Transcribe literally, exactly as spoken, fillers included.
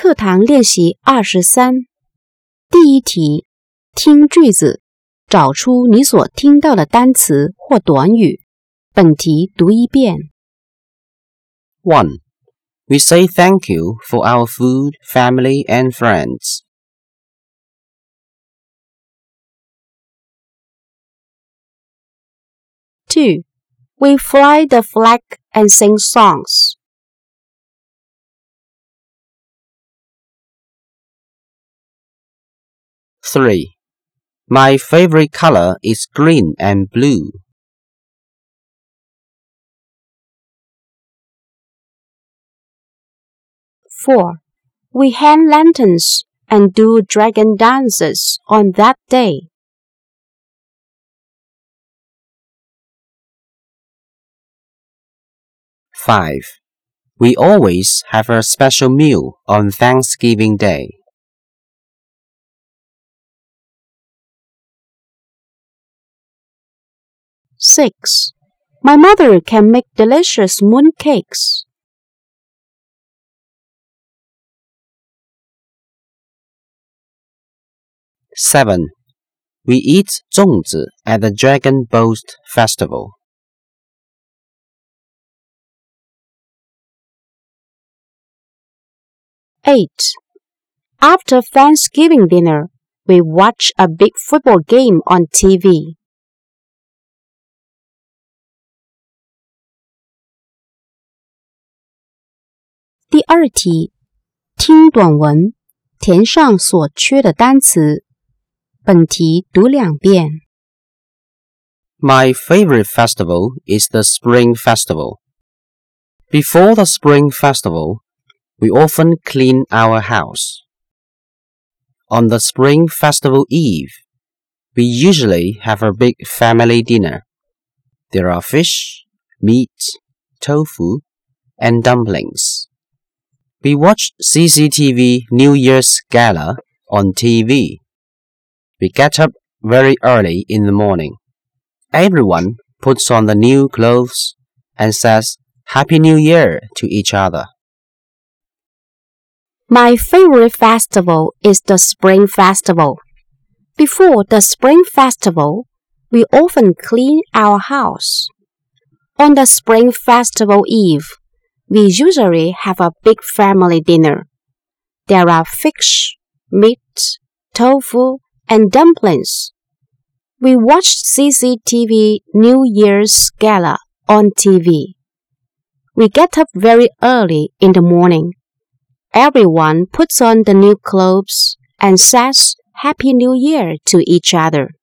课堂练习二十三，第一题，听句子，找出你所听到的单词或短语。本题读一遍。 one. We say thank you for our food, family, and friends. two. We fly the flag and sing songs. three. My favorite color is green and blue. four. We hang lanterns and do dragon dances on that day. five. We always have a special meal on Thanksgiving Day. six. My mother can make delicious mooncakes. seven. We eat 粽子 at the Dragon Boat Festival. eight. After Thanksgiving dinner, we watch a big football game on T V. 第二题，听短文，填上所缺的单词。本题读两遍。 My favorite festival is the Spring Festival. Before the Spring Festival, we often clean our house. On the Spring Festival Eve, we usually have a big family dinner. There are fish, meat, tofu, and dumplings. We watch C C T V New Year's Gala on T V. We get up very early in the morning. Everyone puts on the new clothes and says Happy New Year to each other. My favorite festival is the Spring Festival. Before the Spring Festival, we often clean our house. On the Spring Festival Eve, we usually have a big family dinner. There are fish, meat, tofu, and dumplings. We watched C C T V New Year's Gala on T V. We get up very early in the morning. Everyone puts on the new clothes and says Happy New Year to each other.